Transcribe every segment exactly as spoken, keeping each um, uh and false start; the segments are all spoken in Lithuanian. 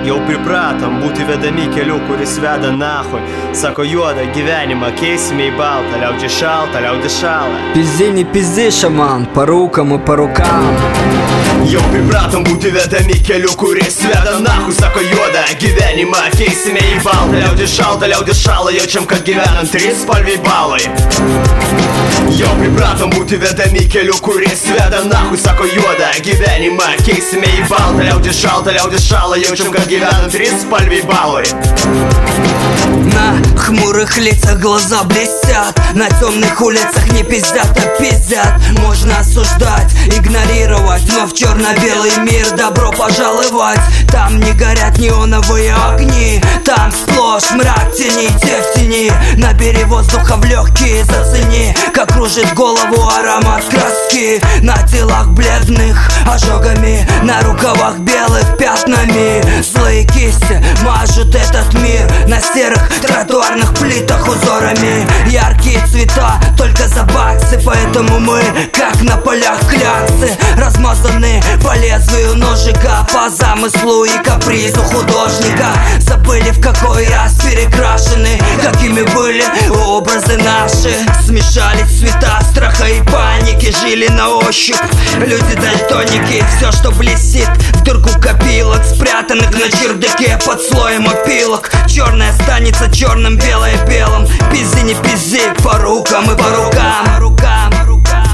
Jau pripratom būti vedami keliu, kuris veda nahui. Sako juodą gyvenimą keisime į baltą. Liaudžiai šalta, liaudžiai šalą. Пизди, не пизди, шаман, по рукам и по рукам. Jau pripratom būti vedami keliu, kuris veda nahui. Sako juodą gyvenimą keisime į baltą. Liaudžiai šalta, liaudžiai šalą. Jaučiam, kad gyvenam trispalviai balai. Jau pripratom būti vedami keliu, kuris veda nahui. Sako juodą gyvenimą keisime į baltą. Liaudžiai šalta, liaudžiai šalą. Jaučiam, kad gyvenam triспalviai балой. На хмурых лицах глаза блестят, на темных улицах не пиздят, а пиздят. Можно осуждать, игнорировать, но в черно-белый мир добро пожаловать. Там не горят неоновые огни, там сплошь мрак теней, те в тени. Набери воздуха в легкие, зацени, как кружит голову аромат краски. На телах бледных ожогами, на рукавах белых пятнами. Злые кисти мажут этот мир, на серых тротуарных плитах узорами. Яркие цвета только за баксы, поэтому мы, как на полях кляксы, размазаны по лезвию ножика, по замыслу и капризу художника. Забыли, в какой раз перекрашены, какими были образы наши. Смешались цвета страха и паники, жили на ощупь люди-дальтоники. Все, что блестит в дырку копилок, спрятанных на чердаке под слоем опилок. Черное останется черным, белое белым. Пизди, не пизди, по рукам и по рукам, по рукам, по рукам.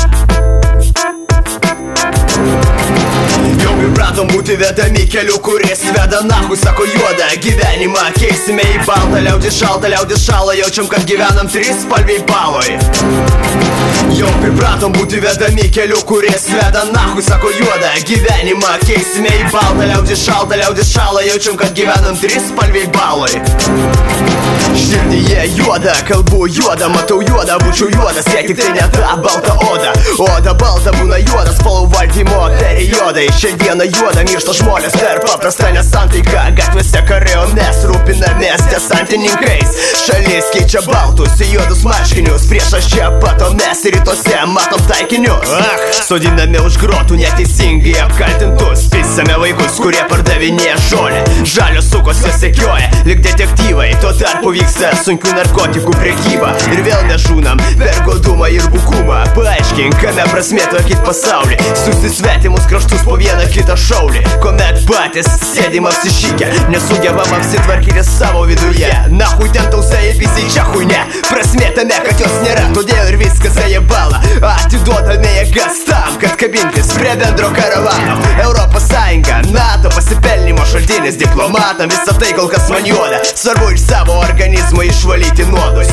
Jau pripratom būti vedami keliu, kuris veda nahui. Sako juodą gyvenimą keisime į baltą. Liaudžiai šalta, liaudžiai šalą. Jaučiam, kad gyvenam trispalviai baloj. Jau pripratom būti vedami keliu, kuris veda nahui. Sako juodą gyvenimą keisime į baltą. Liaudžiai šalta, liaudžiai šalą. Jaučiam, kad gyvenam trispalviai baloj. Širdyje juoda, kalbu juoda, matau juoda, būčiau juodas, jei tik tai ne ta balta oda. Oda balta būna juodas, spalvų valdymo periodai. Šiandieną juoda miršta žmonės per paprastą nesantaiką. Gatvėse karai, o mes rūpinamės desantininkais. Šalis keičia baltus į juodus marškinius. Priešas čia pat, o mes rytuose matom taikinius. Ach, sodiname už grotų neteisingai apkaltintus. Pisame vaikus, kurie pardavinėja žolę. Žalios sukos jas sekioja, lyg detektyvai. Tuo tarpu vyksta sunkių narkotikų prekyba. Ir vėl nežūnam per godumą ir bukumą. Paaiškink, kame prasmė tvarkyt pasaulį. Susisvetimus kraštus po vieną kitą šaulį. Kuomet patys sėdim apsišykę, nesugebam apsitvarkyti savo viduje. Nahui ten tausai visi čia huine. Prasmė tame, kad jos nėra, todėl ir viskas zajebala. Atiduodame jėgas tam, kad kabintis prie bendro karavano. Europos Sąjunga, NATO pasipelnimo šaltinis diplomatam. Visą tai kol kas man juoda. Svarbu iš savo organizmo išvalyti nuodus.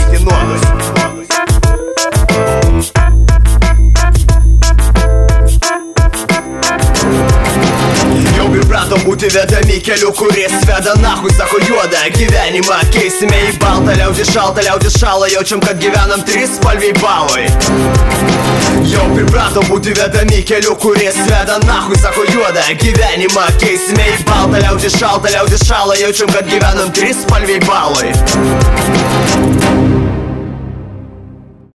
Jau pripratom būti vedami keliu, kuris veda nahui. Sako juodą gyvenimą keisime į baltą. Liaudžiai šalta, liaudžiai šalą. Jaučiam, kad gyvenam trispalviai baloj. Jau pripratom būti vedami keliu, kuris veda nahui. Sako juodą gyvenimą keisime į baltą. Liaudžiai šalta, liaudžiai šalą. Jaučiam, kad gyvenam trispalviai baloj.